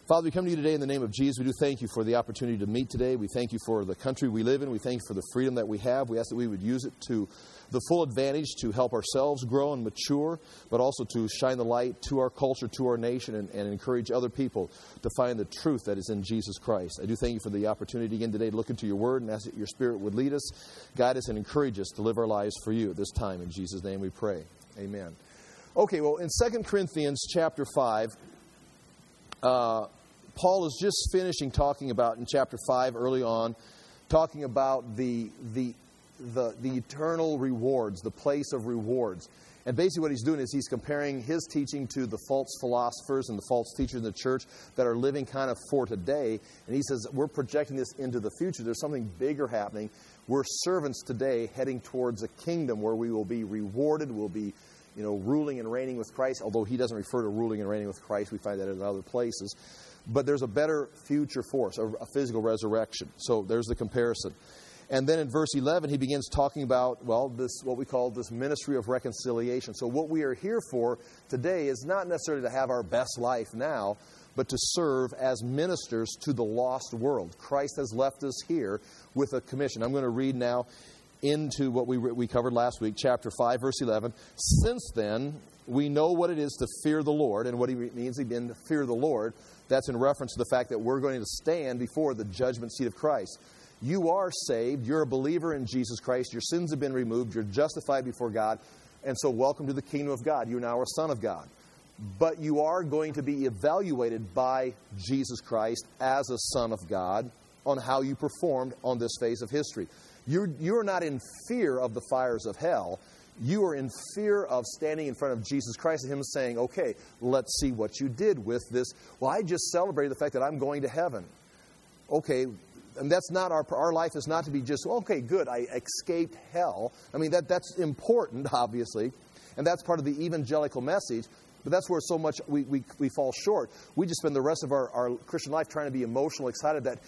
Father, we come to you today in the name of Jesus. We do thank you for the opportunity to meet today. We thank you for the country we live in. We thank you for the freedom that we have. We ask that we would use it to the full advantage to help ourselves grow and mature, but also to shine the light to our culture, to our nation, and encourage other people to find the truth that is in Jesus Christ. I do thank you for the opportunity again today to look into your word and ask that your Spirit would lead us, guide us, and encourage us to live our lives for you at this time. In Jesus' name we pray. Amen. Okay, well, in 2 Corinthians chapter 5, Paul is just finishing talking about, in chapter 5 early on, talking about the eternal rewards, the place of rewards. And basically what he's doing is he's comparing his teaching to the false philosophers and the false teachers in the church that are living kind of for today. And he says, we're projecting this into the future. There's something bigger happening. We're servants today heading towards a kingdom where we will be rewarded, we'll be ruling and reigning with Christ. Although he doesn't refer to ruling and reigning with Christ. We find that in other places. But there's a better future for us, a physical resurrection. So there's the comparison. And then in verse 11, he begins talking about, this what we call this ministry of reconciliation. So what we are here for today is not necessarily to have our best life now, but to serve as ministers to the lost world. Christ has left us here with a commission. I'm going to read now into what we covered last week, chapter 5, verse 11. Since then, we know what it is to fear the Lord, and what he means again to fear the Lord. That's in reference to the fact that we're going to stand before the judgment seat of Christ. You are saved. You're a believer in Jesus Christ. Your sins have been removed. You're justified before God. And so welcome to the kingdom of God. You're now a son of God. But you are going to be evaluated by Jesus Christ as a son of God on how you performed on this phase of history. You're not in fear of the fires of hell. You are in fear of standing in front of Jesus Christ and Him saying, okay, let's see what you did with this. Well, I just celebrated the fact that I'm going to heaven. Okay, and that's not our life is not to be just, okay, good, I escaped hell. I mean, that's important, obviously, and that's part of the evangelical message. But that's where so much we fall short. We just spend the rest of our Christian life trying to be emotional, excited that,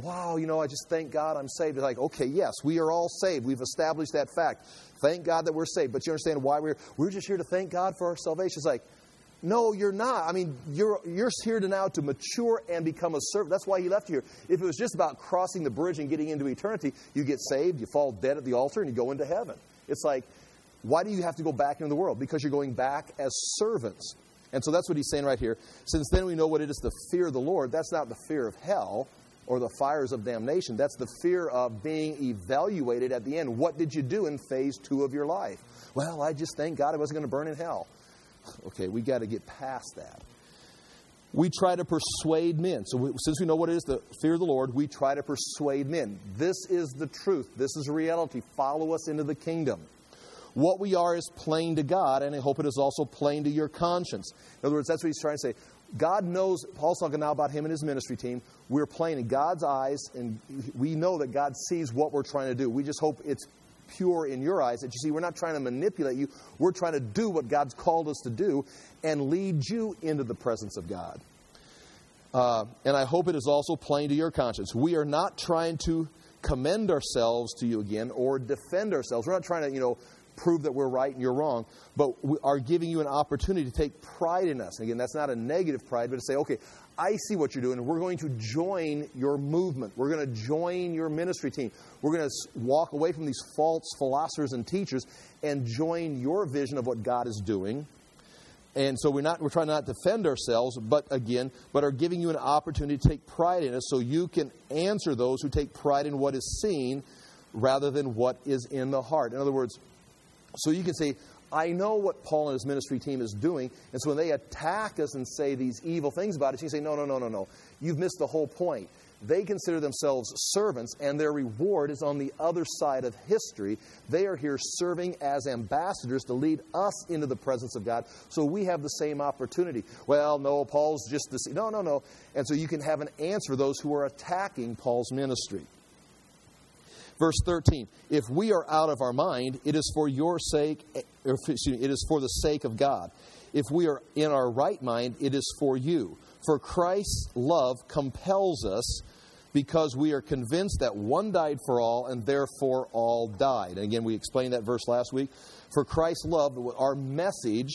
I just thank God I'm saved. It's like, okay, yes, we are all saved. We've established that fact. Thank God that we're saved. But you understand why we're just here to thank God for our salvation. It's like, no, you're not. I mean, you're here now to mature and become a servant. That's why He left you here. If it was just about crossing the bridge and getting into eternity, you get saved, you fall dead at the altar, and you go into heaven. It's like, why do you have to go back into the world? Because you're going back as servants. And so that's what he's saying right here. Since then we know what it is to fear the Lord. That's not the fear of hell or the fires of damnation. That's the fear of being evaluated at the end. What did you do in phase 2 of your life? Well, I just thank God I wasn't going to burn in hell. Okay, we got to get past that. We try to persuade men. So since we know what it is to fear the Lord, we try to persuade men. This is the truth. This is reality. Follow us into the kingdom. What we are is plain to God, and I hope it is also plain to your conscience. In other words, that's what he's trying to say. God knows, Paul's talking now about him and his ministry team. We're plain in God's eyes, and we know that God sees what we're trying to do. We just hope it's pure in your eyes, that you see we're not trying to manipulate you. We're trying to do what God's called us to do and lead you into the presence of God. And I hope it is also plain to your conscience. We are not trying to commend ourselves to you again or defend ourselves. We're not trying to, prove that we're right and you're wrong, but we are giving you an opportunity to take pride in us. And again, that's not a negative pride, but to say, okay, I see what you're doing, and we're going to join your movement. We're going to join your ministry team. We're going to walk away from these false philosophers and teachers and join your vision of what God is doing. And so we're trying not to defend ourselves, but are giving you an opportunity to take pride in us so you can answer those who take pride in what is seen rather than what is in the heart. In other words, so you can say, I know what Paul and his ministry team is doing, and so when they attack us and say these evil things about us, you say, no. You've missed the whole point. They consider themselves servants, and their reward is on the other side of history. They are here serving as ambassadors to lead us into the presence of God, so we have the same opportunity. Well, no, Paul's just this. No. And so you can have an answer for those who are attacking Paul's ministry. Verse 13, if we are out of our mind, it is for your sake, it is for the sake of God. If we are in our right mind, it is for you. For Christ's love compels us because we are convinced that one died for all and therefore all died. And again, we explained that verse last week. For Christ's love, our message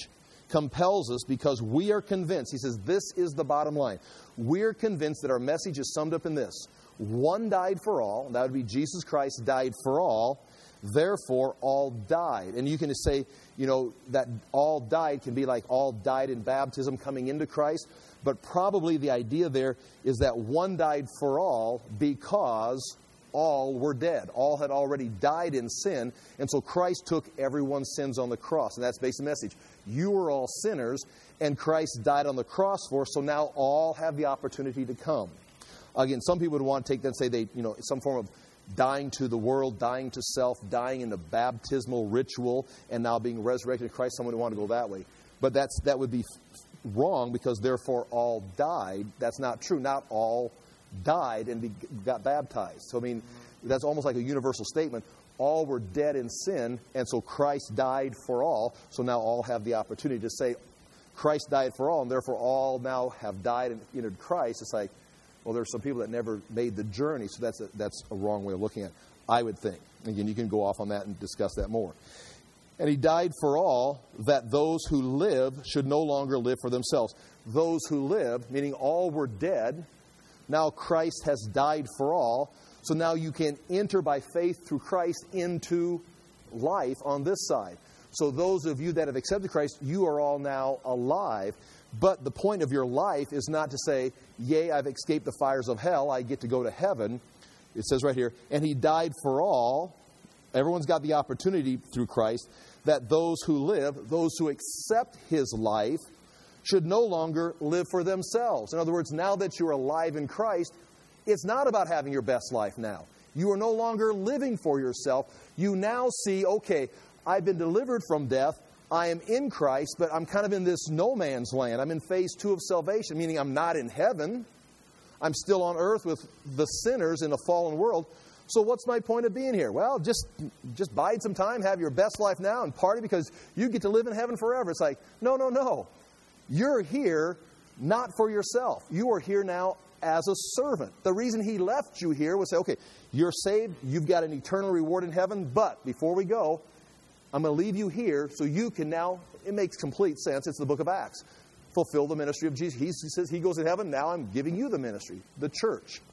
compels us because we are convinced. He says, this is the bottom line. We're convinced that our message is summed up in this. One died for all. That would be Jesus Christ died for all. Therefore, all died. And you can just say, that all died can be like all died in baptism coming into Christ. But probably the idea there is that one died for all because all were dead. All had already died in sin. And so Christ took everyone's sins on the cross. And that's basically the message. You were all sinners, and Christ died on the cross for us. So now all have the opportunity to come. Again, some people would want to take that and say some form of dying to the world, dying to self, dying in the baptismal ritual, and now being resurrected in Christ. Someone would want to go that way. But that would be wrong because therefore all died. That's not true. Not all died and got baptized. So, that's almost like a universal statement. All were dead in sin, and so Christ died for all. So now all have the opportunity to say, Christ died for all, and therefore all now have died and entered Christ. It's like, well, there's some people that never made the journey, so that's a wrong way of looking at it, I would think. Again, you can go off on that and discuss that more. And he died for all, that those who live should no longer live for themselves. Those who live, meaning all were dead, now Christ has died for all, so now you can enter by faith through Christ into life on this side. So those of you that have accepted Christ, you are all now alive. But the point of your life is not to say, yea, I've escaped the fires of hell, I get to go to heaven. It says right here, and he died for all. Everyone's got the opportunity through Christ that those who live, those who accept his life, should no longer live for themselves. In other words, now that you're alive in Christ, it's not about having your best life now. You are no longer living for yourself. You now see, okay, I've been delivered from death. I am in Christ, but I'm kind of in this no man's land. I'm in phase 2 of salvation, meaning I'm not in heaven. I'm still on earth with the sinners in a fallen world. So what's my point of being here? Well, just bide some time, have your best life now, and party because you get to live in heaven forever. It's like, no. You're here not for yourself. You are here now as a servant. The reason he left you here was say, okay, you're saved, you've got an eternal reward in heaven, but before we go, I'm going to leave you here so you can now, it makes complete sense, it's the book of Acts, fulfill the ministry of Jesus. He says he goes to heaven, now I'm giving you the ministry, the church.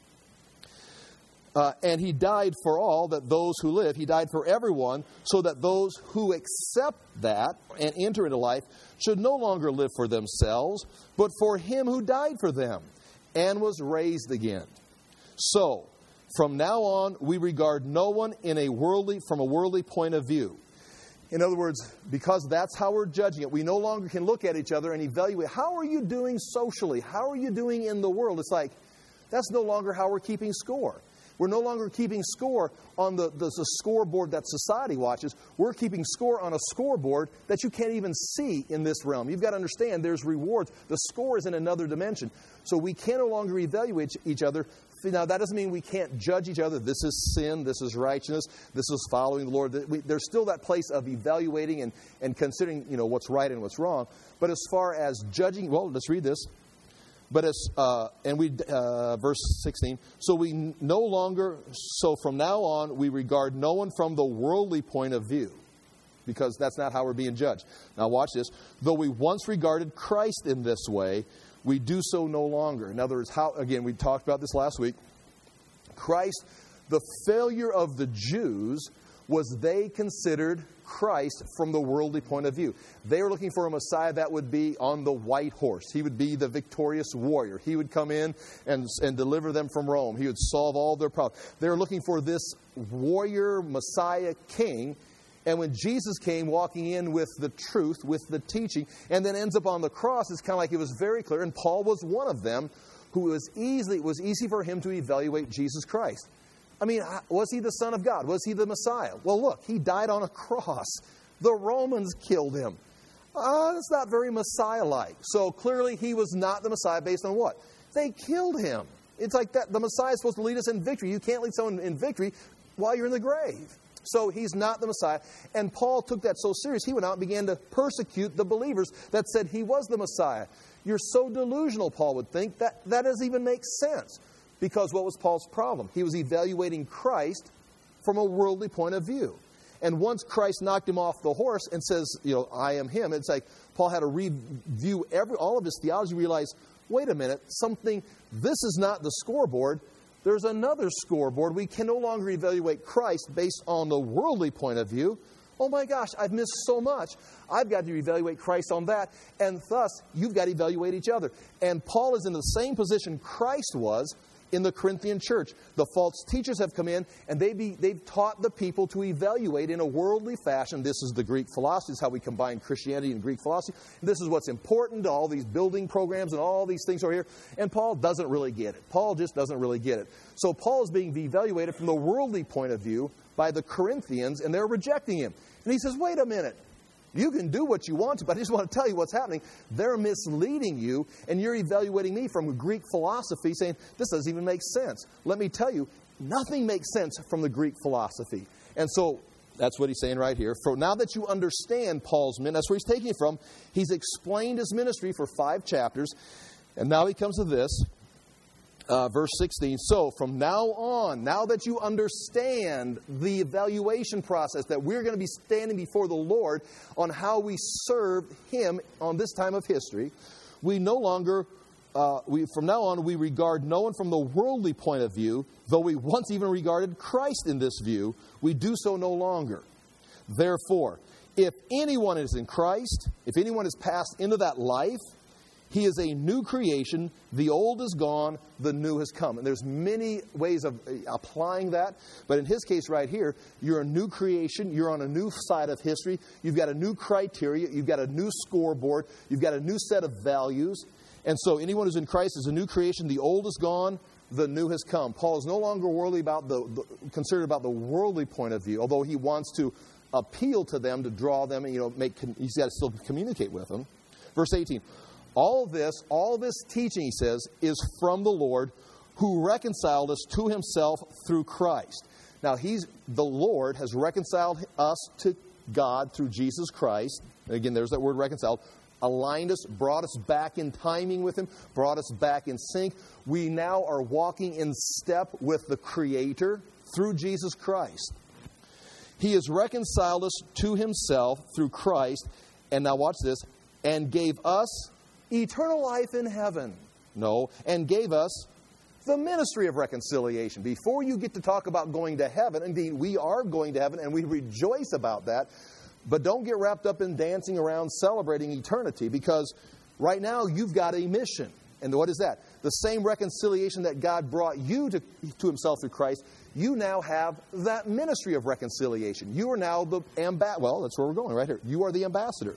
And he died for all, that those who live, he died for everyone, so that those who accept that and enter into life should no longer live for themselves, but for him who died for them and was raised again. So, from now on, we regard no one from a worldly point of view. In other words, because that's how we're judging it, we no longer can look at each other and evaluate, how are you doing socially? How are you doing in the world? It's like, that's no longer how we're keeping score. We're no longer keeping score on the scoreboard that society watches. We're keeping score on a scoreboard that you can't even see in this realm. You've got to understand there's rewards. The score is in another dimension. So we can no longer evaluate each other. Now, that doesn't mean we can't judge each other. This is sin. This is righteousness. This is following the Lord. There's still that place of evaluating and considering, what's right and what's wrong. But as far as judging, well, let's read this. But verse 16. So from now on, we regard no one from the worldly point of view, because that's not how we're being judged. Now watch this. Though we once regarded Christ in this way, we do so no longer. In other words, we talked about this last week. Christ, the failure of the Jews was they considered Christ from the worldly point of view. They were looking for a Messiah that would be on the white horse. He would be the victorious warrior. He would come in and deliver them from Rome. He would solve all their problems. They were looking for this warrior Messiah king. And when Jesus came walking in with the truth, with the teaching, and then ends up on the cross, it's kind of like it was very clear. And Paul was one of them who it was easy for him to evaluate Jesus Christ. I mean, was he the Son of God? Was he the Messiah? Well, look, he died on a cross. The Romans killed him. That's not very Messiah-like. So clearly he was not the Messiah based on what? They killed him. It's like that. The Messiah is supposed to lead us in victory. You can't lead someone in victory while you're in the grave. So he's not the Messiah. And Paul took that so serious, he went out and began to persecute the believers that said he was the Messiah. You're so delusional, Paul would think, that doesn't even make sense. Because what was Paul's problem? He was evaluating Christ from a worldly point of view. And once Christ knocked him off the horse and says, I am him, it's like Paul had to review all of his theology, realize, wait a minute, this is not the scoreboard. There's another scoreboard. We can no longer evaluate Christ based on the worldly point of view. Oh my gosh, I've missed so much. I've got to evaluate Christ on that. And thus, you've got to evaluate each other. And Paul is in the same position Christ was in the Corinthian church. The false teachers have come in, and they've taught the people to evaluate in a worldly fashion. This is the Greek philosophy. This is how we combine Christianity and Greek philosophy. This is what's important to all these building programs and all these things over here. And Paul doesn't really get it. Paul just doesn't really get it. So Paul is being evaluated from the worldly point of view by the Corinthians, and they're rejecting him. And he says, wait a minute. You can do what you want to, but I just want to tell you what's happening. They're misleading you, and you're evaluating me from Greek philosophy, saying, this doesn't even make sense. Let me tell you, nothing makes sense from the Greek philosophy. And so that's what he's saying right here. For now that you understand Paul's ministry, that's where he's taking it from. He's explained his ministry for 5 chapters, and now he comes to this. Verse 16, so from now on, now that you understand the evaluation process, that we're going to be standing before the Lord on how we serve Him on this time of history, we no longer, from now on, we regard no one from the worldly point of view, though we once even regarded Christ in this view, we do so no longer. Therefore, if anyone is in Christ, if anyone has passed into that life, he is a new creation. The old is gone. The new has come. And there's many ways of applying that. But in his case right here, you're a new creation. You're on a new side of history. You've got a new criteria. You've got a new scoreboard. You've got a new set of values. And so anyone who's in Christ is a new creation. The old is gone. The new has come. Paul is no longer concerned about the worldly point of view, although he wants to appeal to them, to draw them, and he's got to still communicate with them. Verse 18. All this teaching, he says, is from the Lord, who reconciled us to Himself through Christ. Now, the Lord has reconciled us to God through Jesus Christ. Again, there's that word reconciled. Aligned us, brought us back in timing with Him, brought us back in sync. We now are walking in step with the Creator through Jesus Christ. He has reconciled us to Himself through Christ, and now watch this, and gave us eternal life in heaven. No, and gave us the ministry of reconciliation. Before you get to talk about going to heaven, indeed, we are going to heaven, and we rejoice about that, but don't get wrapped up in dancing around celebrating eternity, because right now you've got a mission. And what is that? The same reconciliation that God brought you to Himself through Christ, you now have that ministry of reconciliation. You are now the ambassador. Well, that's where we're going right here. You are the ambassador.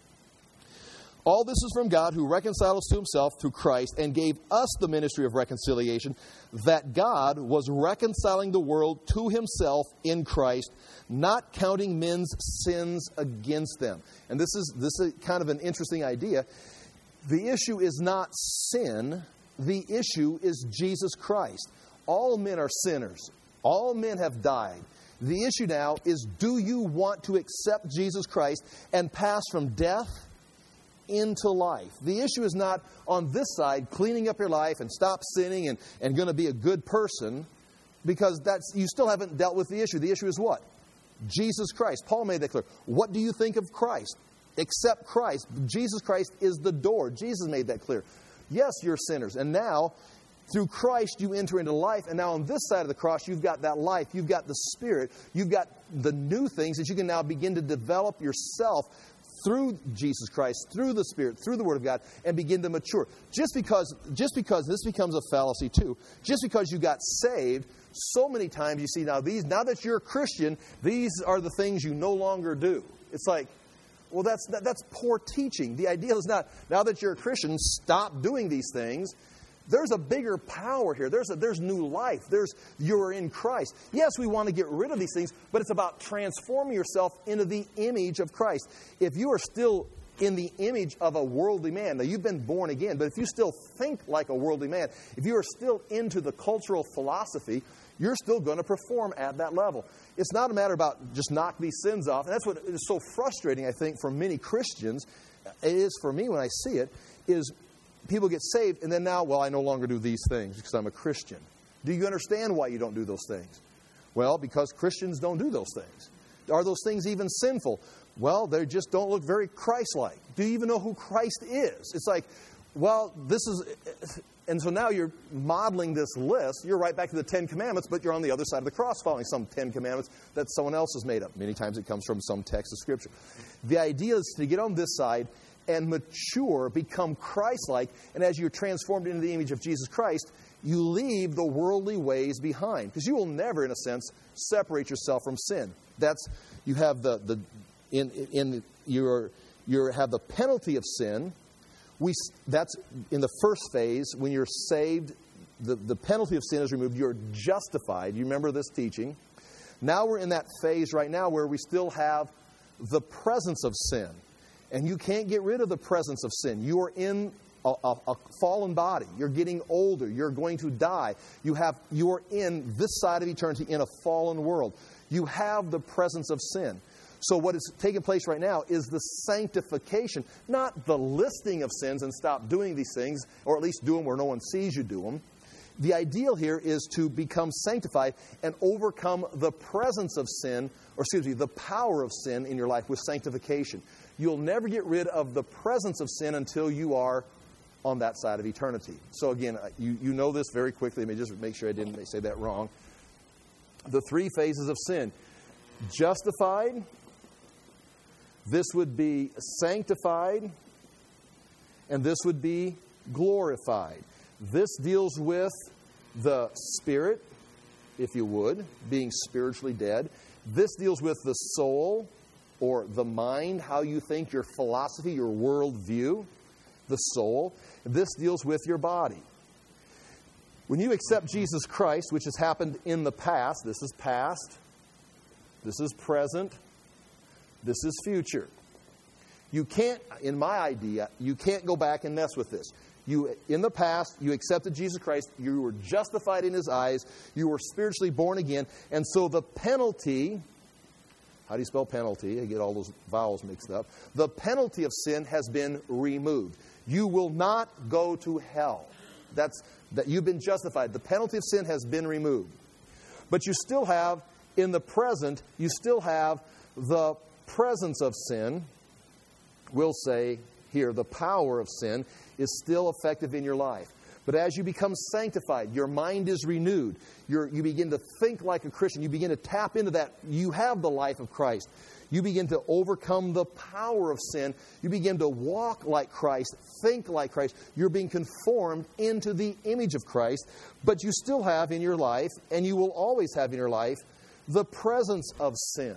All this is from God, who reconciled us to Himself through Christ and gave us the ministry of reconciliation, that God was reconciling the world to Himself in Christ, not counting men's sins against them. And this is kind of an interesting idea. The issue is not sin. The issue is Jesus Christ. All men are sinners. All men have died. The issue now is, do you want to accept Jesus Christ and pass from death into life? The issue is not on this side, cleaning up your life and stop sinning and going to be a good person, because you still haven't dealt with the issue. The issue is what? Jesus Christ. Paul made that clear. What do you think of Christ? Accept Christ. Jesus Christ is the door. Jesus made that clear. Yes, you're sinners. And now, through Christ, you enter into life. And now on this side of the cross, you've got that life. You've got the Spirit. You've got the new things that you can now begin to develop yourself through Jesus Christ, through the Spirit, through the Word of God, and begin to mature. Just because this becomes a fallacy too, just because you got saved, so many times you see now that you're a Christian, these are the things you no longer do. It's like, well, that's poor teaching. The idea is not, now that you're a Christian, stop doing these things. There's a bigger power here. There's new life. You're in Christ. Yes, we want to get rid of these things, but it's about transforming yourself into the image of Christ. If you are still in the image of a worldly man, now you've been born again, but if you still think like a worldly man, if you are still into the cultural philosophy, you're still going to perform at that level. It's not a matter about just knock these sins off. And that's what is so frustrating, I think, for many Christians. It is for me when I see it, is people get saved, and then now, well, I no longer do these things because I'm a Christian. Do you understand why you don't do those things? Well, because Christians don't do those things. Are those things even sinful? Well, they just don't look very Christ-like. Do you even know who Christ is? It's like, well, this is... And so now you're modeling this list. You're right back to the Ten Commandments, but you're on the other side of the cross following some Ten Commandments that someone else has made up. Many times it comes from some text of Scripture. The idea is to get on this side and mature, become Christ-like, and as you're transformed into the image of Jesus Christ, you leave the worldly ways behind. Because you will never, in a sense, separate yourself from sin. You have the penalty of sin. That's in the first phase. When you're saved, the penalty of sin is removed. You're justified. You remember this teaching. Now we're in that phase right now where we still have the presence of sin. And you can't get rid of the presence of sin. You are in a fallen body. You're getting older. You're going to die. You are in this side of eternity in a fallen world. You have the presence of sin. So what is taking place right now is the sanctification, not the listing of sins and stop doing these things, or at least do them where no one sees you do them. The ideal here is to become sanctified and overcome the presence of sin, the power of sin in your life with sanctification. You'll never get rid of the presence of sin until you are on that side of eternity. So again, you know this very quickly. Let me just make sure I didn't say that wrong. The three phases of sin. Justified. This would be sanctified. And this would be glorified. This deals with the spirit, if you would, being spiritually dead. This deals with the soul or the mind, how you think, your philosophy, your worldview, the soul. This deals with your body. When you accept Jesus Christ, which has happened in the past, this is past, this is present, this is future. You can't, in my idea, you can't go back and mess with this. In the past, you accepted Jesus Christ. You were justified in His eyes. You were spiritually born again. And so the penalty, how do you spell penalty? I get all those vowels mixed up. The penalty of sin has been removed. You will not go to hell. That you've been justified. The penalty of sin has been removed. But you still have, in the present, you still have the presence of sin. We'll say here, the power of sin is still effective in your life. But as you become sanctified, your mind is renewed. You begin to think like a Christian. You begin to tap into that. You have the life of Christ. You begin to overcome the power of sin. You begin to walk like Christ, think like Christ. You're being conformed into the image of Christ. But you still have in your life, and you will always have in your life, the presence of sin.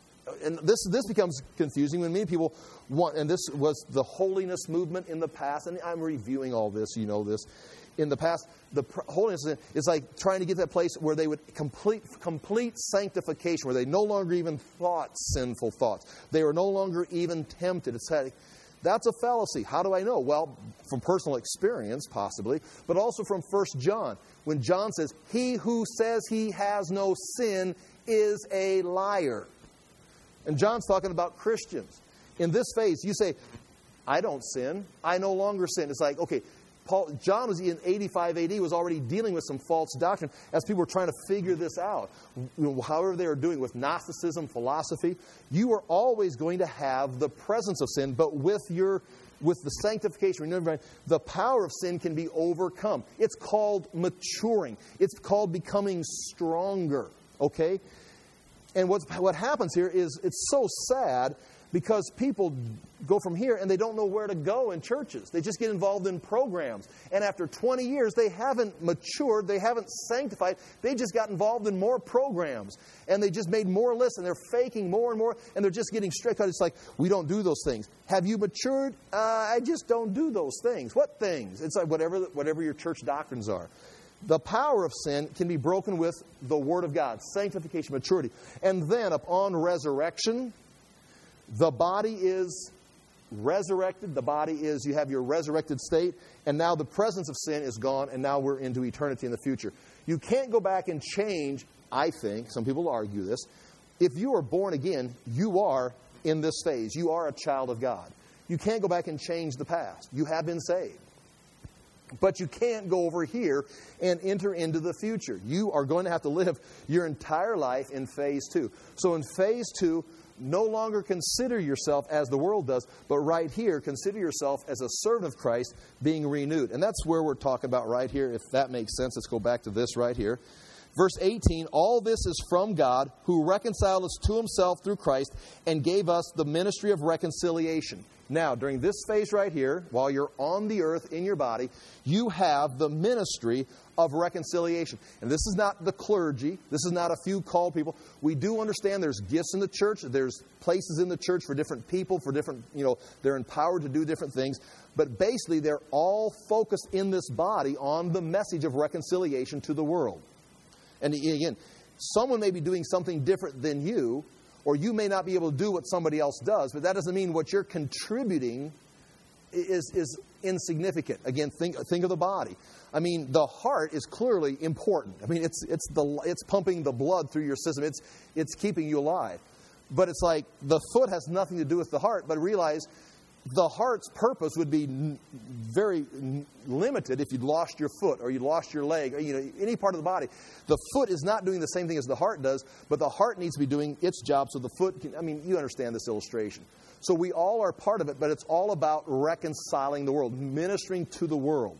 And this becomes confusing when many people want, and this was the holiness movement in the past, and I'm reviewing all this, you know this. In the past, the holiness is like trying to get to that place where they would complete sanctification, where they no longer even thought sinful thoughts. They were no longer even tempted. It's like, that's a fallacy. How do I know? Well, from personal experience, possibly, but also from 1 John. When John says, "He who says he has no sin is a liar." And John's talking about Christians. In this phase, you say, "I don't sin. I no longer sin." It's like, okay, John was in 85 AD, was already dealing with some false doctrine as people were trying to figure this out. However they were doing with Gnosticism, philosophy, you are always going to have the presence of sin, but with the sanctification, remember, the power of sin can be overcome. It's called maturing. It's called becoming stronger. Okay? And what happens here is it's so sad because people go from here and they don't know where to go in churches. They just get involved in programs. And after 20 years, they haven't matured. They haven't sanctified. They just got involved in more programs. And they just made more lists and they're faking more and more. And they're just getting strict. It's like, we don't do those things. Have you matured? I just don't do those things. What things? It's like whatever your church doctrines are. The power of sin can be broken with the Word of God, sanctification, maturity. And then upon resurrection, the body is resurrected. The body is, you have your resurrected state, and now the presence of sin is gone, and now we're into eternity in the future. You can't go back and change, I think, some people argue this. If you are born again, you are in this phase. You are a child of God. You can't go back and change the past. You have been saved. But you can't go over here and enter into the future. You are going to have to live your entire life in phase 2. So in phase 2, no longer consider yourself as the world does, but right here, consider yourself as a servant of Christ being renewed. And that's where we're talking about right here, if that makes sense. Let's go back to this right here. Verse 18, all this is from God, who reconciled us to himself through Christ and gave us the ministry of reconciliation. Now, during this phase right here, while you're on the earth in your body, you have the ministry of reconciliation. And this is not the clergy. This is not a few called people. We do understand there's gifts in the church. There's places in the church for different people, for different, they're empowered to do different things. But basically, they're all focused in this body on the message of reconciliation to the world. And again, someone may be doing something different than you, or you may not be able to do what somebody else does, but that doesn't mean what you're contributing is insignificant. Again, think of the body. I mean, the heart is clearly important. I mean, it's pumping the blood through your system. It's keeping you alive. But it's like the foot has nothing to do with the heart, but realize the heart's purpose would be very limited if you'd lost your foot or you lost your leg or any part of the body. The foot is not doing the same thing as the heart does, but the heart needs to be doing its job so the foot can, you understand this illustration. So we all are part of it, but it's all about reconciling the world, ministering to the world.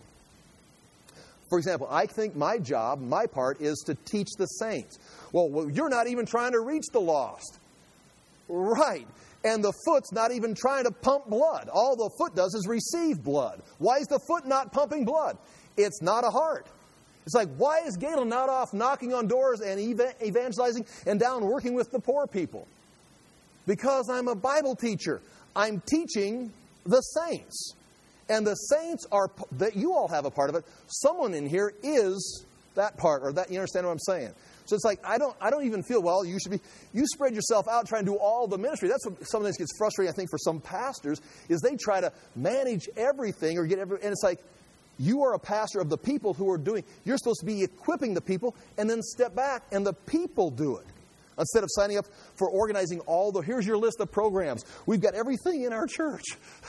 For example, I think my job, my part, is to teach the saints. Well, you're not even trying to reach the lost. Right. And the foot's not even trying to pump blood. All the foot does is receive blood. Why is the foot not pumping blood? It's not a heart. It's like, why is Galen not off knocking on doors and evangelizing and down working with the poor people? Because I'm a Bible teacher. I'm teaching the saints. And the saints are, that you all have a part of it. Someone in here is that part, or that, you understand what I'm saying? So it's like, I don't even feel, you spread yourself out trying to do all the ministry. That's what sometimes gets frustrating, I think, for some pastors, is they try to manage everything and it's like, you are a pastor of the people who are doing, you're supposed to be equipping the people and then step back and the people do it. Instead of signing up for organizing here's your list of programs. We've got everything in our church.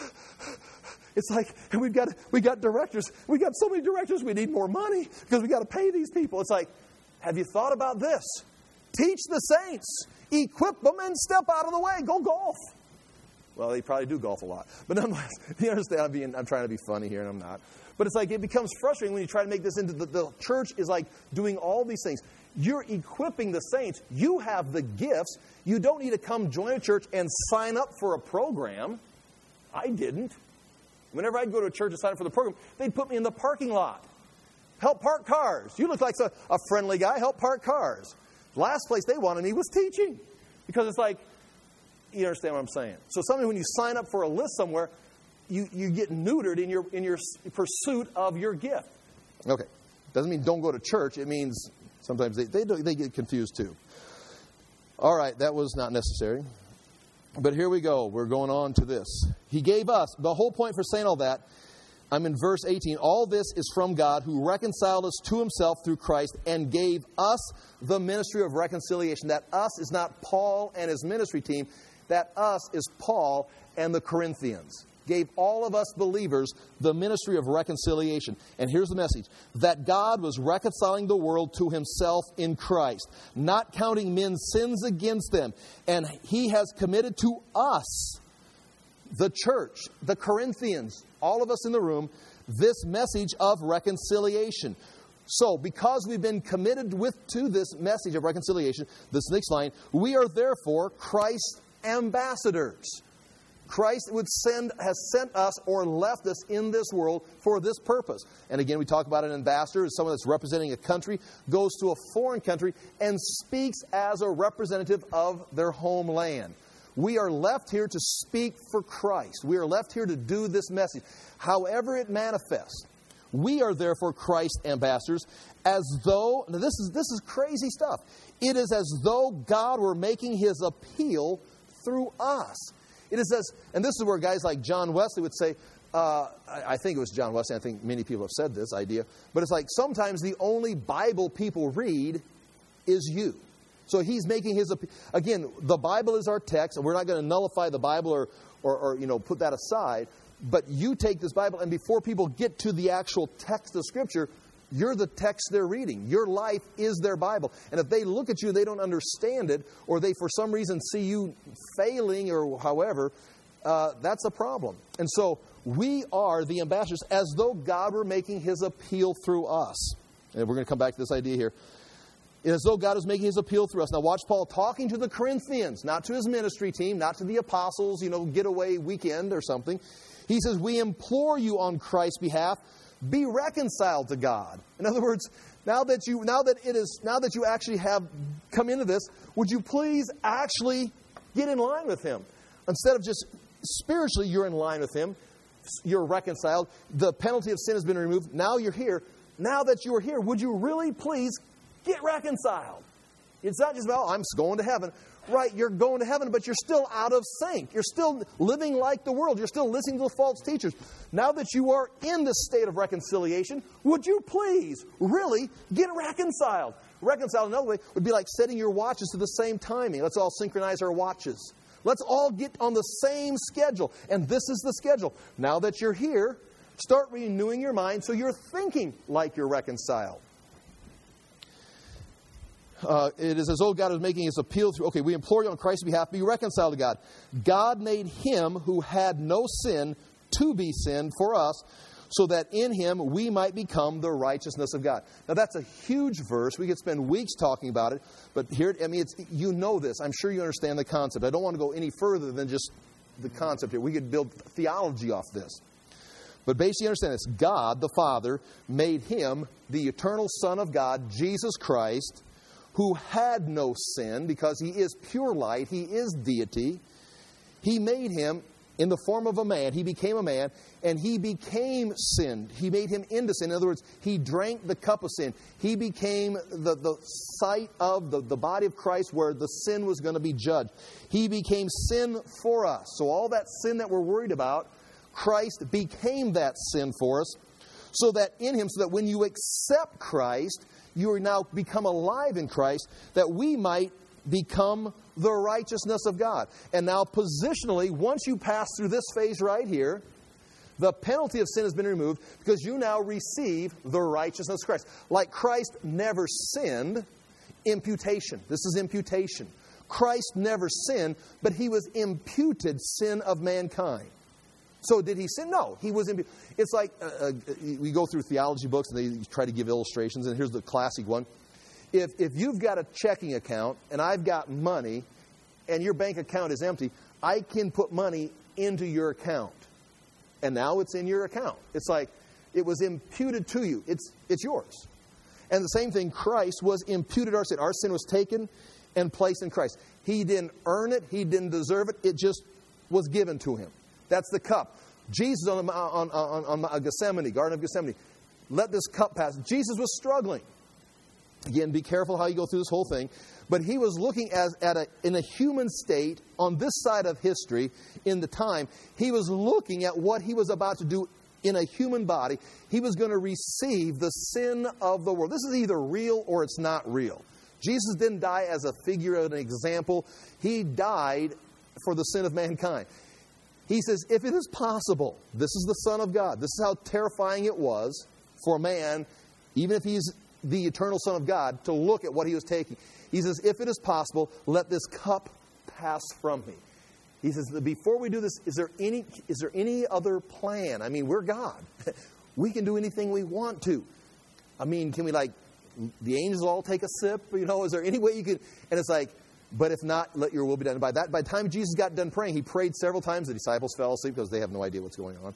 It's like, and we got directors. We got so many directors, we need more money because we got to pay these people. It's like, have you thought about this? Teach the saints. Equip them and step out of the way. Go golf. Well, they probably do golf a lot. But nonetheless, you understand, I'm trying to be funny here, and I'm not. But it's like, it becomes frustrating when you try to make this into the church is like doing all these things. You're equipping the saints. You have the gifts. You don't need to come join a church and sign up for a program. I didn't. Whenever I'd go to a church and sign up for the program, they'd put me in the parking lot. Help park cars. You look like a friendly guy. Help park cars. Last place they wanted me was teaching. Because it's like, you understand what I'm saying. So sometimes when you sign up for a list somewhere, you get neutered in your pursuit of your gift. Okay. Doesn't mean don't go to church. It means sometimes they get confused too. All right. That was not necessary. But here we go. We're going on to this. He gave us, the whole point for saying all that, I'm in verse 18. All this is from God, who reconciled us to himself through Christ and gave us the ministry of reconciliation. That us is not Paul and his ministry team. That us is Paul and the Corinthians. Gave all of us believers the ministry of reconciliation. And here's the message. That God was reconciling the world to himself in Christ, not counting men's sins against them. And he has committed to us, the church, the Corinthians, all of us in the room, this message of reconciliation. So, because we've been committed to this message of reconciliation, this next line, we are therefore Christ's ambassadors. Christ has sent us or left us in this world for this purpose. And again, we talk about an ambassador as someone that's representing a country, goes to a foreign country, and speaks as a representative of their homeland. We are left here to speak for Christ. We are left here to do this message. However it manifests, we are therefore Christ's ambassadors, as though, now this is crazy stuff. It is as though God were making his appeal through us. It is as, and this is where guys like John Wesley would say, I think it was John Wesley, I think many people have said this idea, but it's like sometimes the only Bible people read is you. So he's making his, again, the Bible is our text, and we're not going to nullify the Bible or put that aside. But you take this Bible, and before people get to the actual text of Scripture, you're the text they're reading. Your life is their Bible. And if they look at you and they don't understand it, or they for some reason see you failing or however, that's a problem. And so we are the ambassadors as though God were making His appeal through us. And we're going to come back to this idea here. As though God is making His appeal through us. Now watch Paul talking to the Corinthians, not to his ministry team, not to the apostles, getaway weekend or something. He says, we implore you on Christ's behalf, be reconciled to God. In other words, now that you actually have come into this, would you please actually get in line with Him? Instead of just spiritually you're in line with Him, you're reconciled, the penalty of sin has been removed, now you're here. Now that you are here, would you really please get reconciled? It's not just about, I'm going to heaven. Right, you're going to heaven, but you're still out of sync. You're still living like the world. You're still listening to the false teachers. Now that you are in this state of reconciliation, would you please really get reconciled? Reconciled, another way, would be like setting your watches to the same timing. Let's all synchronize our watches. Let's all get on the same schedule. And this is the schedule. Now that you're here, start renewing your mind so you're thinking like you're reconciled. It is as though God is making His appeal through, we implore you on Christ's behalf, be reconciled to God. God made Him who had no sin to be sin for us, so that in Him we might become the righteousness of God. Now that's a huge verse. We could spend weeks talking about it, but here, you know this. I'm sure you understand the concept. I don't want to go any further than just the concept here. We could build theology off this. But basically understand this. God, the Father, made Him, the eternal Son of God, Jesus Christ, who had no sin, because He is pure light, He is deity. He made Him in the form of a man. He became a man, and He became sin. He made Him into sin. In other words, He drank the cup of sin. He became the site of the body of Christ where the sin was going to be judged. He became sin for us. So all that sin that we're worried about, Christ became that sin for us, so that in Him, so that when you accept Christ, you are now become alive in Christ, that we might become the righteousness of God. And now positionally, once you pass through this phase right here, the penalty of sin has been removed because you now receive the righteousness of Christ. Like Christ never sinned, imputation. This is imputation. Christ never sinned, but He was imputed sin of mankind. So did He sin? No, He was imputed. It's like we go through theology books and they try to give illustrations, and here's the classic one. If you've got a checking account and I've got money and your bank account is empty, I can put money into your account. And now it's in your account. It's like it was imputed to you. It's yours. And the same thing, Christ was imputed our sin. Our sin was taken and placed in Christ. He didn't earn it. He didn't deserve it. It just was given to Him. That's the cup. Jesus on Gethsemane, Garden of Gethsemane, let this cup pass. Jesus was struggling. Again, be careful how you go through this whole thing. But He was looking in a human state on this side of history in the time. He was looking at what He was about to do in a human body. He was going to receive the sin of the world. This is either real or it's not real. Jesus didn't die as a figure of an example. He died for the sin of mankind. He says, if it is possible, this is the Son of God. This is how terrifying it was for man, even if He's the eternal Son of God, to look at what He was taking. He says, if it is possible, let this cup pass from me. He says, before we do this, is there any other plan? I mean, we're God. We can do anything we want to. I mean, can we the angels all take a sip? Is there any way you could? And it's like, but if not, let your will be done. And by the time Jesus got done praying, He prayed several times. The disciples fell asleep because they have no idea what's going on.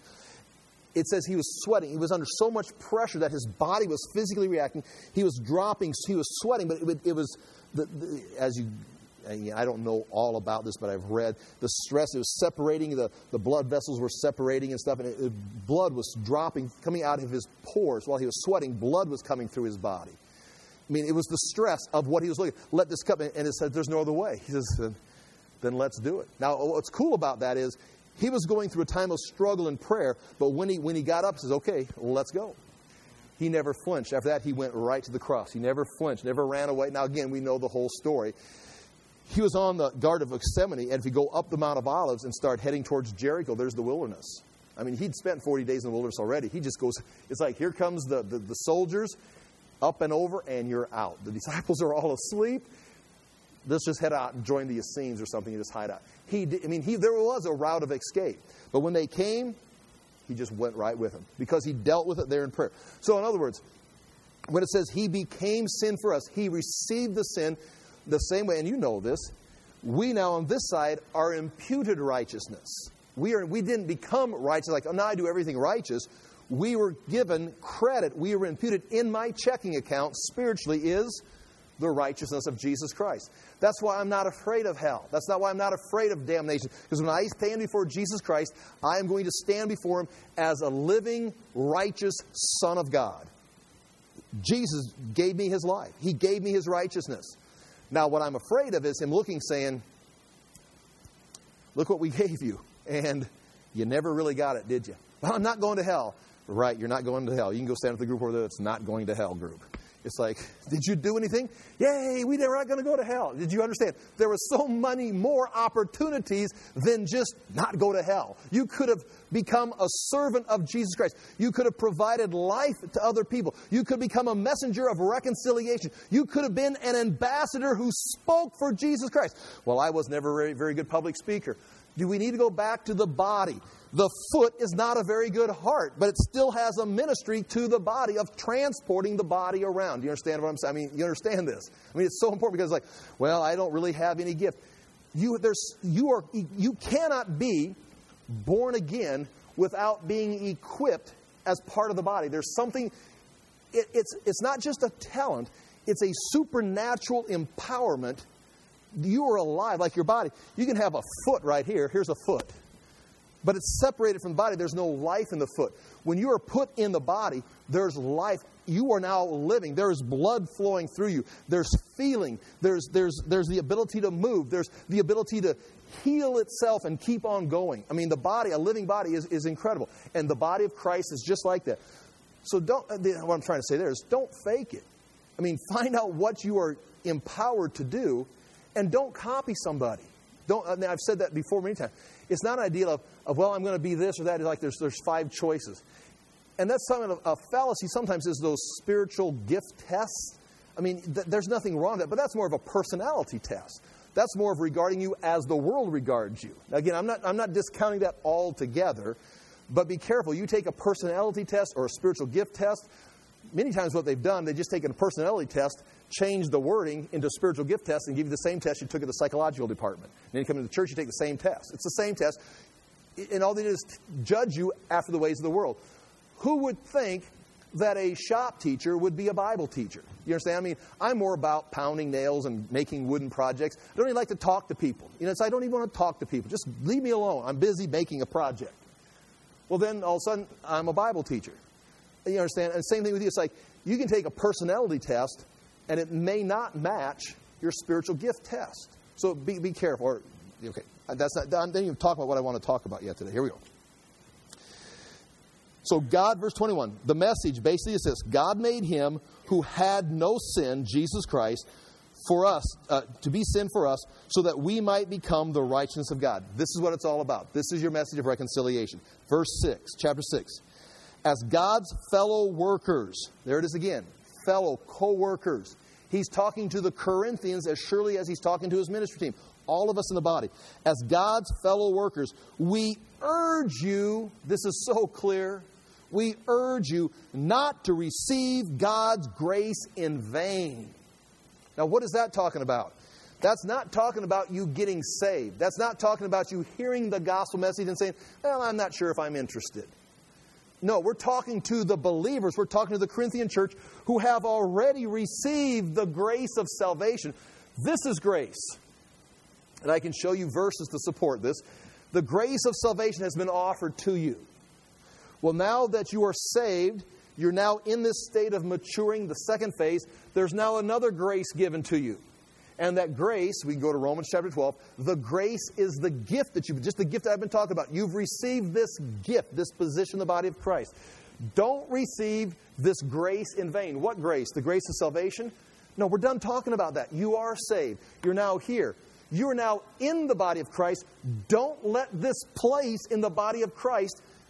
It says He was sweating. He was under so much pressure that His body was physically reacting. He was dropping. He was sweating. But it was, I don't know all about this, but I've read the stress. It was separating. The blood vessels were separating and stuff. And blood was dropping, coming out of His pores. While He was sweating, blood was coming through His body. I mean, it was the stress of what He was looking at. Let this cup, and it said there's no other way. He says, then let's do it. Now, what's cool about that is He was going through a time of struggle and prayer, but when he got up, He says, okay, let's go. He never flinched. After that, He went right to the cross. He never flinched, never ran away. Now, again, we know the whole story. He was on the Garden of Gethsemane, and if you go up the Mount of Olives and start heading towards Jericho, there's the wilderness. I mean, he'd spent 40 days in the wilderness already. He just goes, it's like, here comes the soldiers, up and over, and you're out. The disciples are all asleep. Let's just head out and join the Essenes or something and just hide out. There was a route of escape. But when they came, he just went right with them because he dealt with it there in prayer. So in other words, when it says he became sin for us, he received the sin the same way. And you know this. We now on this side are imputed righteousness. We didn't become righteous like, oh, now I do everything righteous. We were given credit. We were imputed in my checking account spiritually is the righteousness of Jesus Christ. That's why I'm not afraid of hell. That's not why I'm not afraid of damnation. Because when I stand before Jesus Christ, I am going to stand before Him as a living, righteous Son of God. Jesus gave me His life. He gave me His righteousness. Now, what I'm afraid of is Him looking, saying, look what we gave you. And you never really got it, did you? Well, I'm not going to hell. Right, you're not going to hell. You can go stand with the group over there that's not going to hell group. It's like, did you do anything? Yay, we were not going to go to hell. Did you understand? There were so many more opportunities than just not go to hell. You could have become a servant of Jesus Christ. You could have provided life to other people. You could become a messenger of reconciliation. You could have been an ambassador who spoke for Jesus Christ. Well, I was never a very good public speaker. Do we need to go back to the body? The foot is not a very good heart, but it still has a ministry to the body of transporting the body around. Do you understand what I'm saying? I mean, you understand this. I mean, it's so important because it's like, well, I don't really have any gift. You cannot be born again without being equipped as part of the body. There's something, it's not just a talent, it's a supernatural empowerment. You are alive, like your body. You can have a foot right here. Here's a foot. But it's separated from the body. There's no life in the foot. When you are put in the body, there's life. You are now living. There is blood flowing through you. There's feeling. There's the ability to move. There's the ability to heal itself and keep on going. I mean, the body, a living body is incredible. And the body of Christ is just like that. So what I'm trying to say there is don't fake it. I mean, find out what you are empowered to do and don't copy somebody. I've said that before many times. It's not an idea of well, I'm going to be this or that. It's like there's 5 choices. And that's something of a fallacy sometimes is those spiritual gift tests. I mean, there's nothing wrong with that, but that's more of a personality test. That's more of regarding you as the world regards you. Now, again, I'm not discounting that altogether, but be careful. You take a personality test or a spiritual gift test, many times what they've done, they've just taken a personality test, changed the wording into a spiritual gift test, and give you the same test you took at the psychological department. And then you come to the church, you take the same test. It's the same test. And all they do is judge you after the ways of the world. Who would think that a shop teacher would be a Bible teacher? You understand? I mean, I'm more about pounding nails and making wooden projects. I don't even like to talk to people. It's I don't even want to talk to people. Just leave me alone. I'm busy making a project. Well, then all of a sudden, I'm a Bible teacher. You understand? And same thing with you. It's like you can take a personality test, and it may not match your spiritual gift test. So be careful. Or, okay, that's not. I didn't even talk about what I want to talk about yet today. Here we go. So God, verse 21, the message basically is this: God made Him who had no sin, Jesus Christ, for us, to be sin for us, so that we might become the righteousness of God. This is what it's all about. This is your message of reconciliation. Verse 6, chapter 6. As God's fellow workers, there it is again, fellow co-workers. He's talking to the Corinthians as surely as He's talking to His ministry team. All of us in the body. As God's fellow workers, we urge you, this is so clear, we urge you not to receive God's grace in vain. Now, what is that talking about? That's not talking about you getting saved. That's not talking about you hearing the gospel message and saying, well, I'm not sure if I'm interested. No, we're talking to the believers. We're talking to the Corinthian church who have already received the grace of salvation. This is grace. And I can show you verses to support this. The grace of salvation has been offered to you. Well, now that you are saved, you're now in this state of maturing, the second phase. There's now another grace given to you. And that grace, we can go to Romans chapter 12, the grace is the gift that just the gift I've been talking about. You've received this gift, this position in the body of Christ. Don't receive this grace in vain. What grace? The grace of salvation? No, we're done talking about that. You are saved. You're now here. You're now in the body of Christ. Don't let this place in the body of Christ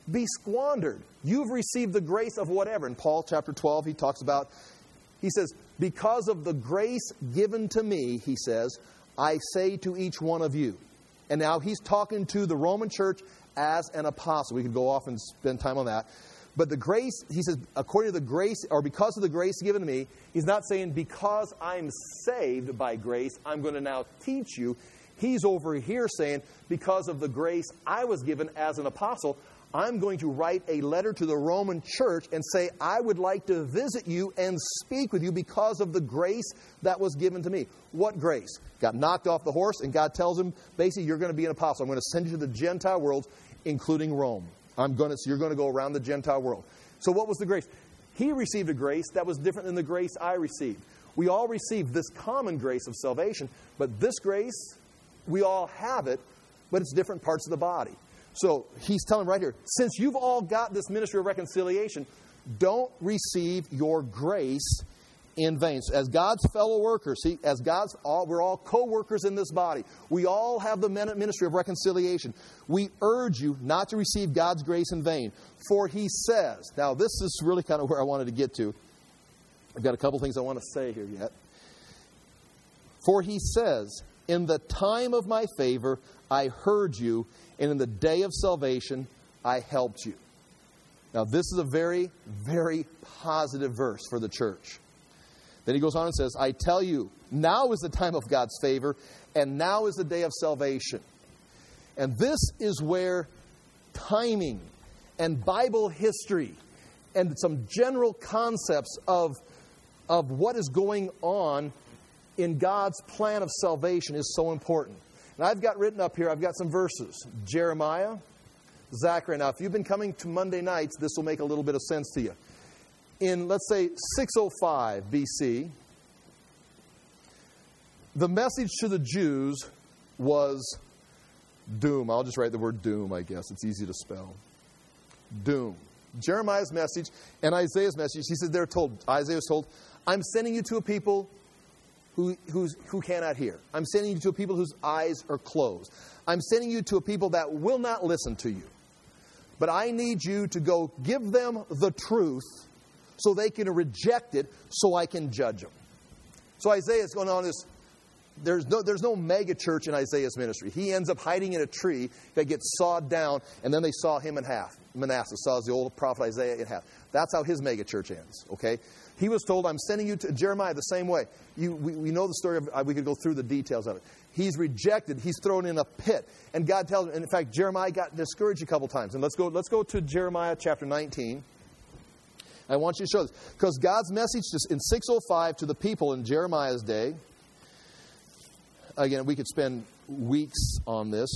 be squandered. You've received the grace of whatever. In Paul chapter 12, he says, because of the grace given to me, he says, I say to each one of you. And now he's talking to the Roman church as an apostle. We could go off and spend time on that. But the grace, he says, according to the grace, or because of the grace given to me, he's not saying because I'm saved by grace, I'm going to now teach you. He's over here saying, because of the grace I was given as an apostle, I'm going to write a letter to the Roman church and say, I would like to visit you and speak with you because of the grace that was given to me. What grace? Got knocked off the horse, and God tells him, basically, you're going to be an apostle. I'm going to send you to the Gentile world, including Rome. You're going to go around the Gentile world. So what was the grace? He received a grace that was different than the grace I received. We all receive this common grace of salvation, but this grace, we all have it, but it's different parts of the body. So he's telling right here, since you've all got this ministry of reconciliation, don't receive your grace in vain. So as God's fellow workers, we're all co-workers in this body. We all have the ministry of reconciliation. We urge you not to receive God's grace in vain. For he says, now this is really kind of where I wanted to get to. I've got a couple things I want to say here yet. For he says, in the time of my favor, I heard you, and in the day of salvation, I helped you. Now, this is a very, very positive verse for the church. Then he goes on and says, I tell you, now is the time of God's favor, and now is the day of salvation. And this is where timing and Bible history and some general concepts of what is going on in God's plan of salvation is so important. And I've got written up here, I've got some verses. Jeremiah, Zechariah. Now, if you've been coming to Monday nights, this will make a little bit of sense to you. In, let's say, 605 BC, the message to the Jews was doom. I'll just write the word doom, I guess. It's easy to spell. Doom. Jeremiah's message and Isaiah's message, he said Isaiah was told, I'm sending you to a people who cannot hear. I'm sending you to a people whose eyes are closed. I'm sending you to a people that will not listen to you. But I need you to go give them the truth so they can reject it so I can judge them. So Isaiah's going on this. There's no mega church in Isaiah's ministry. He ends up hiding in a tree that gets sawed down, and then they saw him in half. Manasseh saws the old prophet Isaiah in half. That's how his mega church ends, okay? He was told, I'm sending you to Jeremiah the same way. We know the story of, we could go through the details of it. He's rejected. He's thrown in a pit. And God tells him, and in fact, Jeremiah got discouraged a couple times. And let's go to Jeremiah chapter 19. I want you to show this. Because God's message in 605 to the people in Jeremiah's day, again, we could spend weeks on this.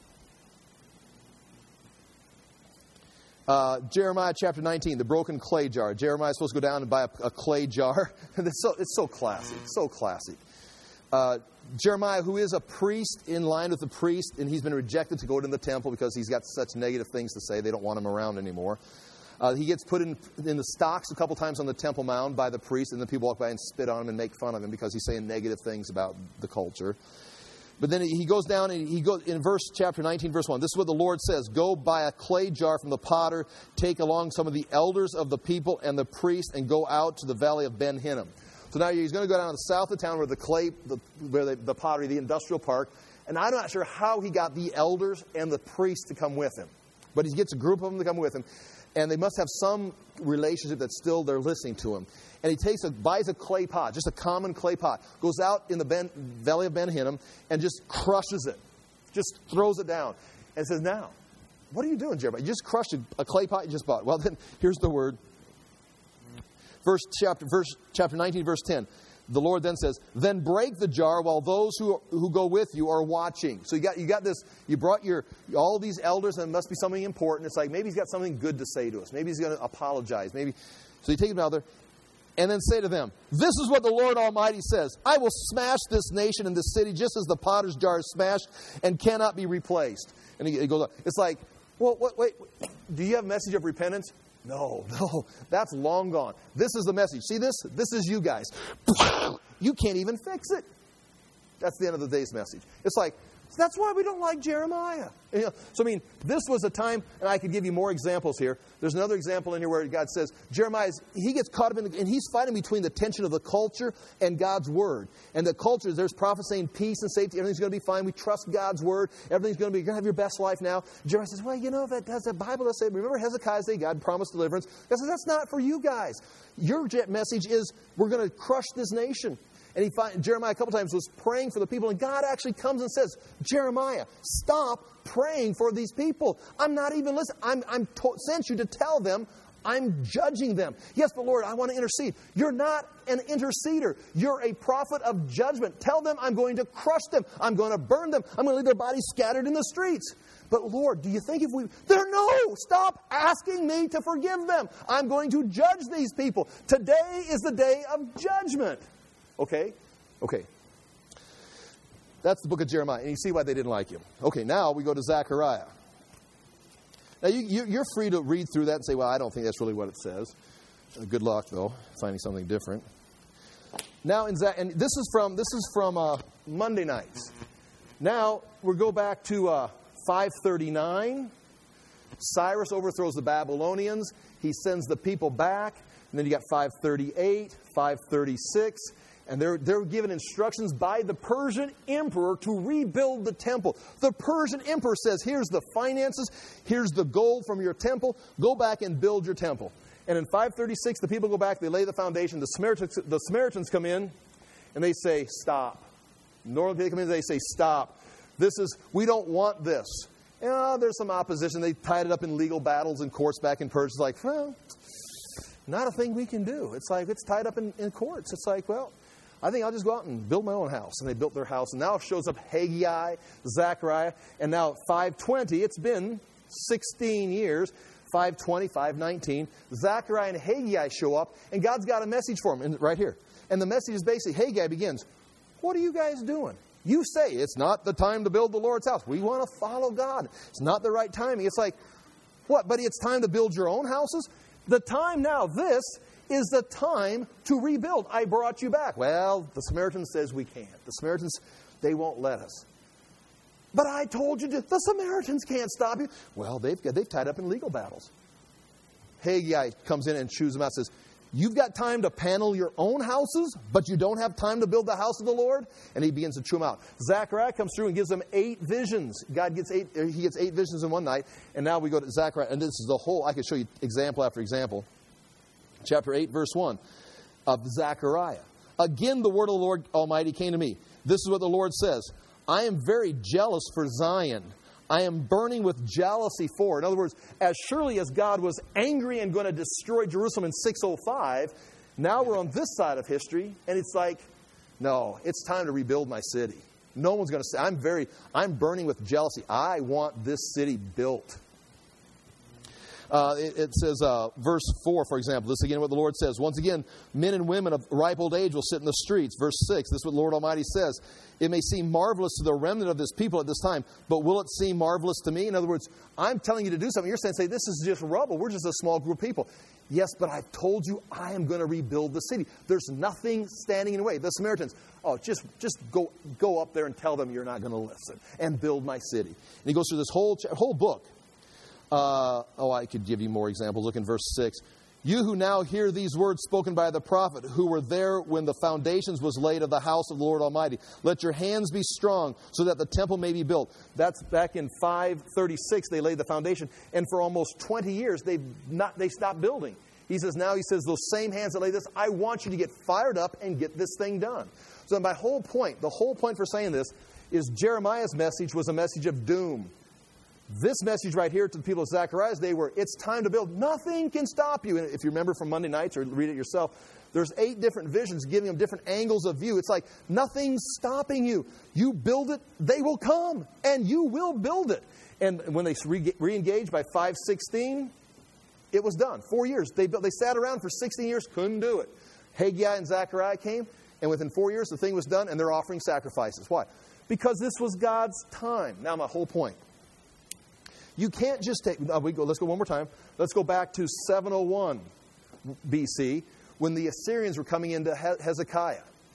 Jeremiah chapter 19, the broken clay jar. Jeremiah is supposed to go down and buy a clay jar. It's so classic. So classic. Jeremiah, who is a priest in line with the priest, and he's been rejected to go into the temple because he's got such negative things to say. They don't want him around anymore. He gets put in the stocks a couple times on the Temple Mount by the priest, and then people walk by and spit on him and make fun of him because he's saying negative things about the culture. But then he goes down and he goes in chapter 19, verse 1. This is what the Lord says. Go buy a clay jar from the potter, take along some of the elders of the people and the priest, and go out to the valley of Ben Hinnom. So now he's going to go down to the south of town where the pottery, the industrial park. And I'm not sure how he got the elders and the priests to come with him. But he gets a group of them to come with him. And they must have some relationship that still they're listening to him. And he buys a clay pot, just a common clay pot, goes out in the valley of Ben Hinnom and just crushes it, just throws it down, and says, now, what are you doing, Jeremiah? You just crushed a clay pot you just bought. Well, then, here's the word. Chapter 19, verse 10. The Lord then says, then break the jar while those who go with you are watching. So you got this, you brought all these elders, and it must be something important. It's like, maybe he's got something good to say to us. Maybe he's going to apologize. So you take them out there, and then say to them, this is what the Lord Almighty says. I will smash this nation and this city just as the potter's jar is smashed and cannot be replaced. And he goes on. It's like, well, wait, do you have a message of repentance? No, that's long gone. This is the message. See this? This is you guys. You can't even fix it. That's the end of the day's message. It's like, That's why we don't like Jeremiah. So, I mean, this was a time, and I could give you more examples here. There's another example in here where God says, Jeremiah, he gets caught up and he's fighting between the tension of the culture and God's Word. And the culture, there's prophets saying peace and safety, everything's going to be fine. We trust God's Word. Everything's going to be, you're going to have your best life now. Jeremiah says, well, the Bible does say, remember Hezekiah's day, God promised deliverance. God says, that's not for you guys. Your message is, we're going to crush this nation. And Jeremiah a couple times was praying for the people. And God actually comes and says, Jeremiah, stop praying for these people. I'm not even listening. I'm sent you to tell them I'm judging them. Yes, but Lord, I want to intercede. You're not an interceder. You're a prophet of judgment. Tell them I'm going to crush them. I'm going to burn them. I'm going to leave their bodies scattered in the streets. But Lord, do you think if we... Stop asking me to forgive them. I'm going to judge these people. Today is the day of judgment. Okay? That's the book of Jeremiah. And you see why they didn't like him. Okay, now we go to Zechariah. Now, you're free to read through that and say, well, I don't think that's really what it says. Good luck, though, finding something different. Now, and this is from Monday nights. Now, we'll go back to 539. Cyrus overthrows the Babylonians. He sends the people back. And then you got 538, 536. And they're given instructions by the Persian emperor to rebuild the temple. The Persian emperor says, here's the finances, here's the gold from your temple, go back and build your temple. And in 536, the people go back, they lay the foundation, the Samaritans come in, and they say, stop. Normally they come in and they say, stop. We don't want this. There's some opposition. They tied it up in legal battles and courts back in Persia. It's like, well, not a thing we can do. It's like, it's tied up in courts. It's like, well, I think I'll just go out and build my own house. And they built their house. And now shows up Haggai, Zechariah. And now 520, it's been 16 years. 520, 519. Zechariah and Haggai show up. And God's got a message for them right here. And the message is basically, Haggai begins, what are you guys doing? You say it's not the time to build the Lord's house. We want to follow God. It's not the right timing. It's like, what, buddy, it's time to build your own houses? The time now, this is the time to rebuild. I brought you back. Well, the Samaritan says we can't. The Samaritans, they won't let us. But I told you, the Samaritans can't stop you. Well, they've tied up in legal battles. Haggai comes in and chews them out and says, you've got time to panel your own houses, but you don't have time to build the house of the Lord? And he begins to chew them out. Zechariah comes through and gives them 8 visions. He gets 8 visions in one night. And now we go to Zechariah, and this is the whole, I could show you example after example. Chapter 8, verse 1 of Zechariah. Again, the word of the Lord Almighty came to me. This is what the Lord says. I am very jealous for Zion. I am burning with jealousy for. In other words, as surely as God was angry and going to destroy Jerusalem in 605, now we're on this side of history, and it's like, no, it's time to rebuild my city. No one's going to say, I'm burning with jealousy. I want this city built. It says, verse 4, for example, this is again what the Lord says. Once again, men and women of ripe old age will sit in the streets. Verse 6, this is what the Lord Almighty says. It may seem marvelous to the remnant of this people at this time, but will it seem marvelous to me? In other words, I'm telling you to do something. You're saying, this is just rubble. We're just a small group of people. Yes, but I've told you I am going to rebuild the city. There's nothing standing in the way. The Samaritans, just go up there and tell them you're not going to listen and build my city. And he goes through this whole book. I could give you more examples. Look in verse 6. You who now hear these words spoken by the prophet, who were there when the foundations was laid of the house of the Lord Almighty, let your hands be strong so that the temple may be built. That's back in 536, they laid the foundation. And for almost 20 years, they stopped building. He says, those same hands that laid this, I want you to get fired up and get this thing done. So the whole point for saying this is Jeremiah's message was a message of doom. This message right here to the people of Zechariah's day were, it's time to build. Nothing can stop you. And if you remember from Monday nights or read it yourself, there's 8 different visions giving them different angles of view. It's like, nothing's stopping you. You build it, they will come, and you will build it. And when they re-engaged by 516, it was done. 4 years. They sat around for 16 years, couldn't do it. Haggai and Zechariah came, and within 4 years, the thing was done, and they're offering sacrifices. Why? Because this was God's time. Now, my whole point. You can't just take... let's go one more time. Let's go back to 701 BC when the Assyrians were coming into Hezekiah.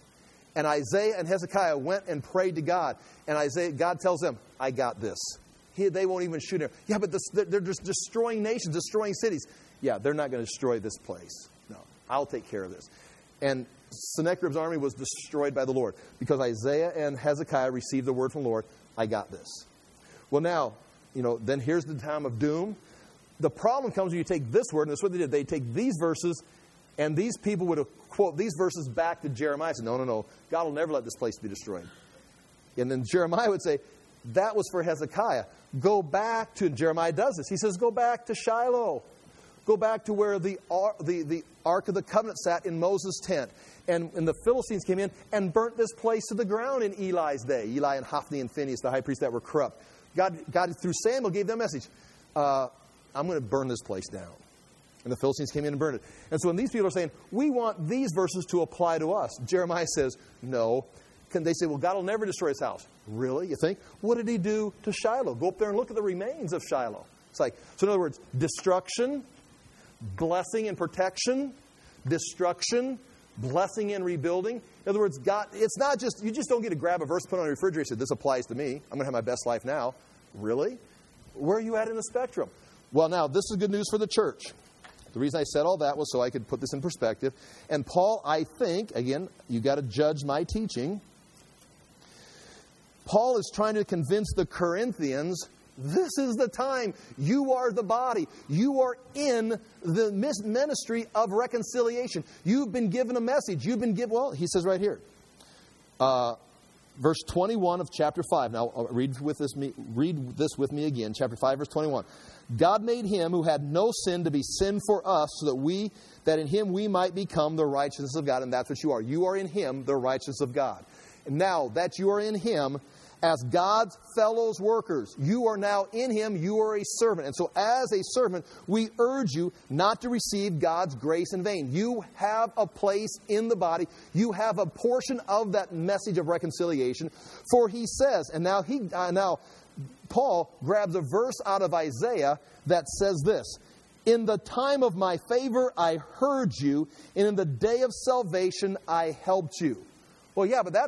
And Isaiah and Hezekiah went and prayed to God. And God tells them, I got this. They won't even shoot him. Yeah, but they're just destroying nations, destroying cities. Yeah, they're not going to destroy this place. No, I'll take care of this. And Sennacherib's army was destroyed by the Lord because Isaiah and Hezekiah received the word from the Lord, I got this. Well, now, then here's the time of doom. The problem comes when you take this word, and that's what they did. They take these verses, and these people would quote these verses back to Jeremiah and say, no, God will never let this place be destroyed. And then Jeremiah would say, that was for Hezekiah. Go back to, Jeremiah does this. He says, go back to Shiloh. Go back to where the Ark of the Covenant sat in Moses' tent. And the Philistines came in and burnt this place to the ground in Eli's day. Eli and Hophni and Phinehas, the high priests that were corrupt. God through Samuel, gave them a message. I'm going to burn this place down. And the Philistines came in and burned it. And so when these people are saying, we want these verses to apply to us, Jeremiah says, no. They say, well, God will never destroy his house. Really? You think? What did he do to Shiloh? Go up there and look at the remains of Shiloh. It's like, so in other words, destruction, blessing and protection, destruction, blessing and rebuilding. In other words, God, it's not just, you just don't get to grab a verse, put it on your refrigerator and say, this applies to me. I'm going to have my best life now. Really? Where are you at in the spectrum? Well, now, this is good news for the church. The reason I said all that was so I could put this in perspective. And Paul, I think, again, you got to judge my teaching. Paul is trying to convince the Corinthians, this is the time. You are the body. You are in the ministry of reconciliation. You've been given a message. You've been given, well, he says right here, verse 21 of chapter 5. Now, read this with me again. Chapter 5, verse 21. God made him who had no sin to be sin for us so that in him we might become the righteousness of God. And that's what you are. You are in him, the righteousness of God. And now that you are in him, as God's fellows workers, you are now in him, you are a servant. And so as a servant, we urge you not to receive God's grace in vain. You have a place in the body. You have a portion of that message of reconciliation. For he says, and now Paul grabs a verse out of Isaiah that says this, in the time of my favor I heard you, and in the day of salvation I helped you. Well, yeah, but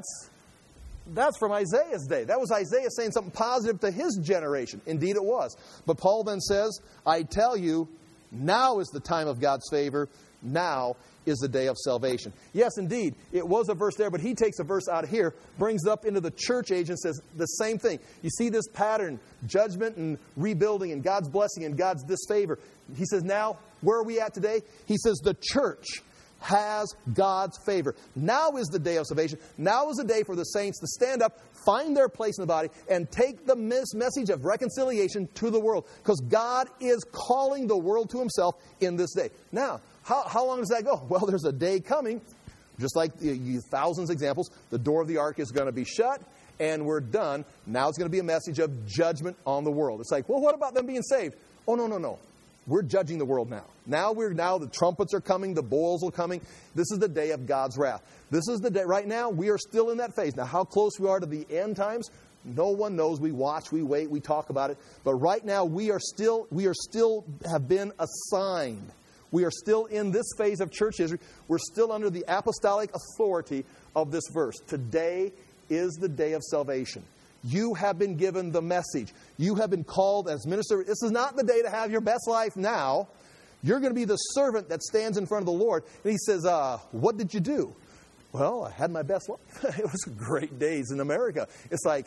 that's from Isaiah's day. That was Isaiah saying something positive to his generation. Indeed it was. But Paul then says, I tell you, now is the time of God's favor. Now is the day of salvation. Yes, indeed, it was a verse there, but he takes a verse out of here, brings it up into the church age and says the same thing. You see this pattern, judgment and rebuilding and God's blessing and God's disfavor. He says now, where are we at today? He says the church has God's favor. Now is the day of salvation. Now is the day for the saints to stand up, find their place in the body, and take the message of reconciliation to the world. Because God is calling the world to himself in this day. Now, how long does that go? Well, there's a day coming, just like thousands of examples. The door of the ark is going to be shut, and we're done. Now it's going to be a message of judgment on the world. It's like, well, what about them being saved? Oh, no. We're judging the world now. Now the trumpets are coming, the bowls are coming. This is the day of God's wrath. This is the day. Right now, we are still in that phase. Now, how close we are to the end times, no one knows. We watch, we wait, we talk about it. But right now, we are still have been assigned. We are still in this phase of church history. We're still under the apostolic authority of this verse. Today is the day of salvation. You have been given the message. You have been called as minister. This is not the day to have your best life now. You're going to be the servant that stands in front of the Lord. And he says, what did you do? Well, I had my best life. It was great days in America. It's like,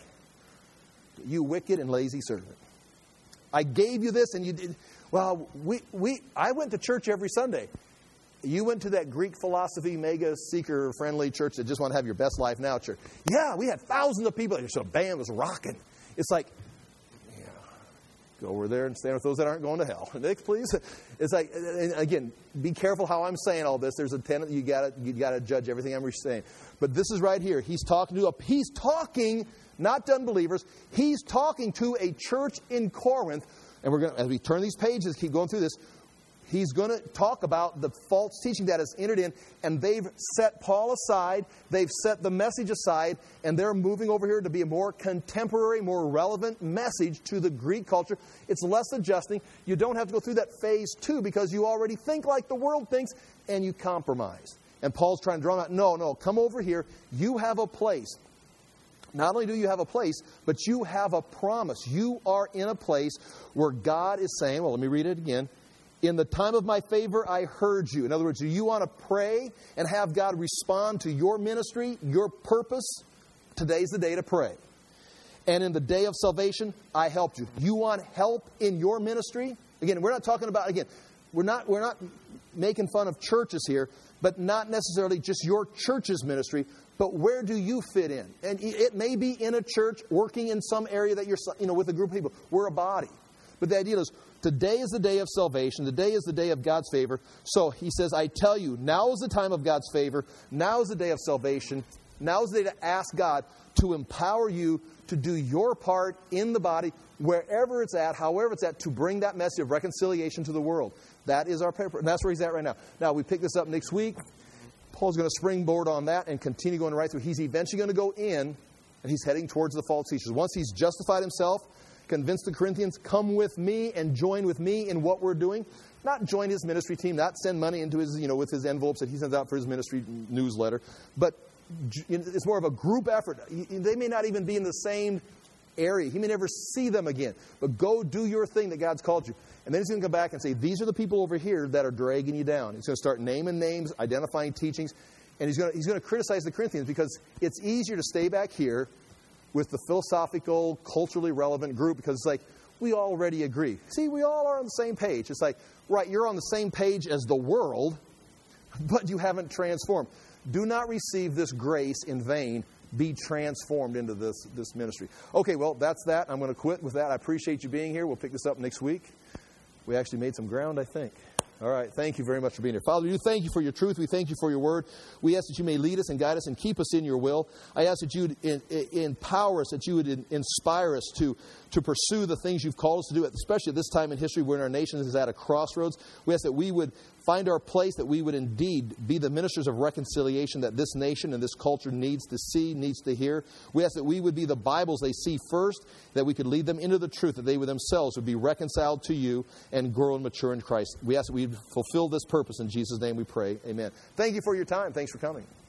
you wicked and lazy servant. I gave you this and you did. Well, I went to church every Sunday. You went to that Greek philosophy, mega seeker-friendly church that just want to have your best life now church. Yeah, we had thousands of people. So the band was rocking. It's like, go over there and stand with those that aren't going to hell. Next, please. It's like, and again, be careful how I'm saying all this. There's a tenant you got to judge everything I'm saying. But this is right here. He's talking not to unbelievers. He's talking to a church in Corinth. And we're going to, as we turn these pages, keep going through this. He's going to talk about the false teaching that has entered in, and they've set Paul aside, they've set the message aside, and they're moving over here to be a more contemporary, more relevant message to the Greek culture. It's less adjusting. You don't have to go through that phase 2 because you already think like the world thinks, and you compromise. And Paul's trying to draw them out. No, come over here. You have a place. Not only do you have a place, but you have a promise. You are in a place where God is saying, well, let me read it again. In the time of my favor, I heard you. In other words, do you want to pray and have God respond to your ministry, your purpose? Today's the day to pray. And in the day of salvation, I helped you. You want help in your ministry? Again, we're not talking about, we're not making fun of churches here, but not necessarily just your church's ministry, but where do you fit in? And it may be in a church, working in some area that you're, with a group of people. We're a body. But the idea is, today is the day of salvation. Today is the day of God's favor. So he says, I tell you, now is the time of God's favor. Now is the day of salvation. Now is the day to ask God to empower you to do your part in the body, wherever it's at, however it's at, to bring that message of reconciliation to the world. That is our paper, and that's where he's at right now. Now, we pick this up next week. Paul's going to springboard on that and continue going right through. He's eventually going to go in, and he's heading towards the false teachers. Once he's justified himself, convinced the Corinthians, come with me and join with me in what we're doing. Not join his ministry team, not send money into his, with his envelopes that he sends out for his ministry newsletter, but it's more of a group effort. They may not even be in the same area. He may never see them again. But go do your thing that God's called you. And then he's going to come back and say, these are the people over here that are dragging you down. He's going to start naming names, identifying teachings. And he's going to criticize the Corinthians because it's easier to stay back here with the philosophical, culturally relevant group because it's like, we already agree. See, we all are on the same page. It's like, right, you're on the same page as the world, but you haven't transformed. Do not receive this grace in vain. Be transformed into this ministry. Okay, well, that's that. I'm going to quit with that. I appreciate you being here. We'll pick this up next week. We actually made some ground, I think. All right. Thank you very much for being here. Father, we thank you for your truth. We thank you for your word. We ask that you may lead us and guide us and keep us in your will. I ask that you would empower us, that you would inspire us to pursue the things you've called us to do, especially at this time in history when our nation is at a crossroads. We ask that we would find our place, that we would indeed be the ministers of reconciliation that this nation and this culture needs to see, needs to hear. We ask that we would be the Bibles they see first, that we could lead them into the truth, that they would themselves would be reconciled to you and grow and mature in Christ. We ask that we fulfill this purpose. In Jesus' name we pray. Amen. Thank you for your time. Thanks for coming.